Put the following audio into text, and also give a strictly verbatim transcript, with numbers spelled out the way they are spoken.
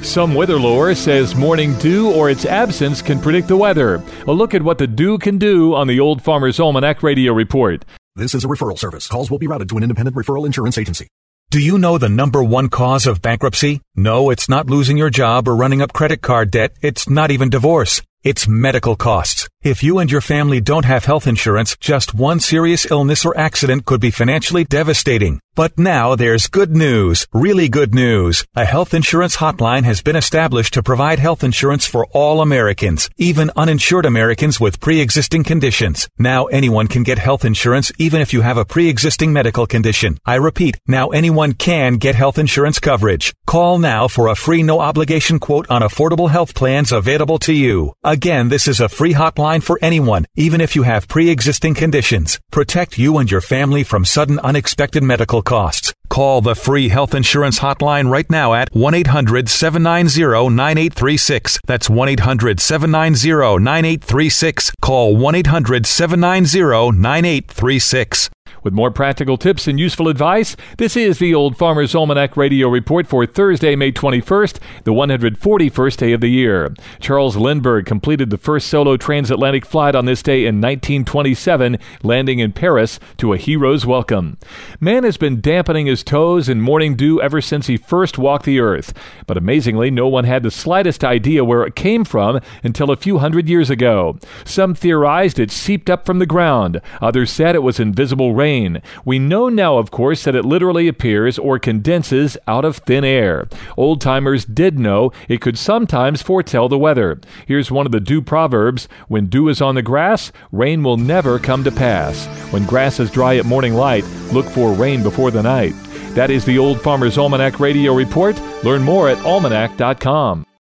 Some weather lore says morning dew or its absence can predict the weather. A look at what the dew can do on the Old Farmer's Almanac Radio Report. This is a referral service. Calls will be routed to an independent referral insurance agency. Do you know the number one cause of bankruptcy? No, it's not losing your job or running up credit card debt. It's not even divorce. It's medical costs. If you and your family don't have health insurance, just one serious illness or accident could be financially devastating. But now there's good news, really good news. A health insurance hotline has been established to provide health insurance for all Americans, even uninsured Americans with pre-existing conditions. Now anyone can get health insurance even if you have a pre-existing medical condition. I repeat, now anyone can get health insurance coverage. Call now for a free no-obligation quote on affordable health plans available to you. Again, this is a free hotline for anyone, even if you have pre-existing conditions. Protect you and your family from sudden unexpected medical costs. Call the free health insurance hotline right now at one eight hundred seven nine zero nine eight three six. That's one eight hundred seven nine zero nine eight three six. Call one eight hundred seven nine zero nine eight three six. With more practical tips and useful advice, this is the Old Farmer's Almanac Radio Report for Thursday, May twenty-first, the one hundred forty-first day of the year. Charles Lindbergh completed the first solo transatlantic flight on this day in nineteen twenty-seven, landing in Paris to a hero's welcome. Man has been dampening his toes in morning dew ever since he first walked the earth. But amazingly, no one had the slightest idea where it came from until a few hundred years ago. Some theorized it seeped up from the ground. Others said it was invisible rain. We know now, of course, that it literally appears or condenses out of thin air. Old-timers did know it could sometimes foretell the weather. Here's one of the dew proverbs: when dew is on the grass, rain will never come to pass. When grass is dry at morning light, look for rain before the night. That is the Old Farmer's Almanac Radio Report. Learn more at almanac dot com.